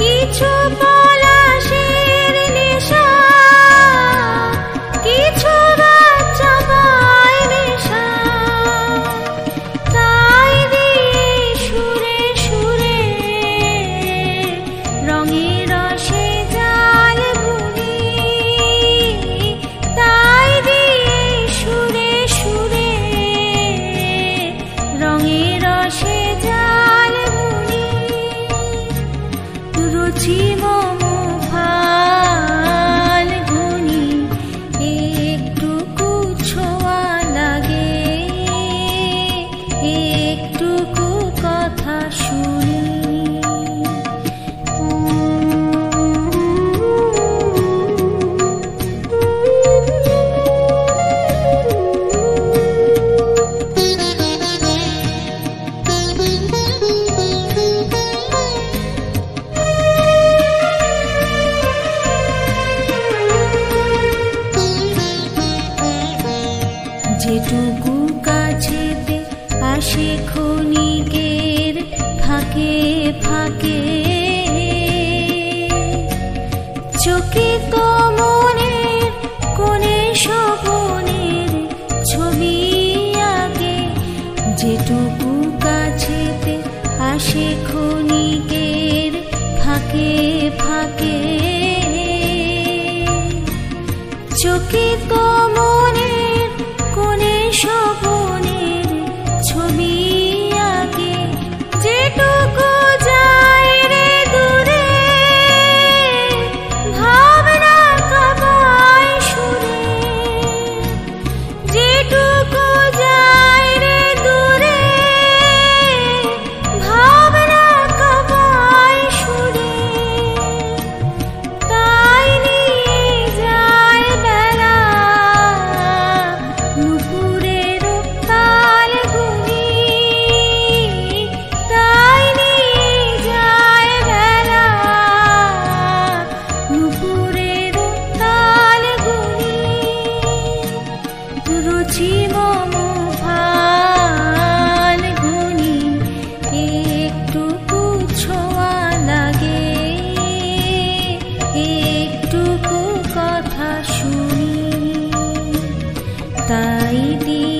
কিছু পলাশের নেশা, কিছু বাচ্চা পায় নেশা, তাই দিয়ে সুরে সুরে রঙে রসে জাল বুনি, তাই দিয়ে সুরে সুরে রঙে রসে জাল বুনি। রুচি মম ফাল্গুনি, একটুকু ছোঁয়া লাগে, একটুকু কথা শুনি। যেটুকু কাছেতে আসে ক্ষণিকের ফাঁকে ফাঁকে, চোখে তো মনের কোণে স্বপনের ছবি আঁকে। যেটুকু কাছেতে আসে ক্ষণিকের ফাঁকে ফাঁকে, চোখে তো মনের কোণে স্বপনের ছবি আঁকে। যেটুকু যায় রে দূরে, ভাবনা কাঁপায় সুরে। যেটুকু যায় রে দূরে, ভাবনা কাঁপায় সুরে, তাই নিয়ে যায় বেলা নুপুরের তাল গুনি, তাই নিয়ে যায় বেলা নুপুরের তাল গুনি। রুচি মম ফাল্গুনি, একটুকু ছোঁয়া লাগে, একটুকু কথা শুনি, তাই দিয়ে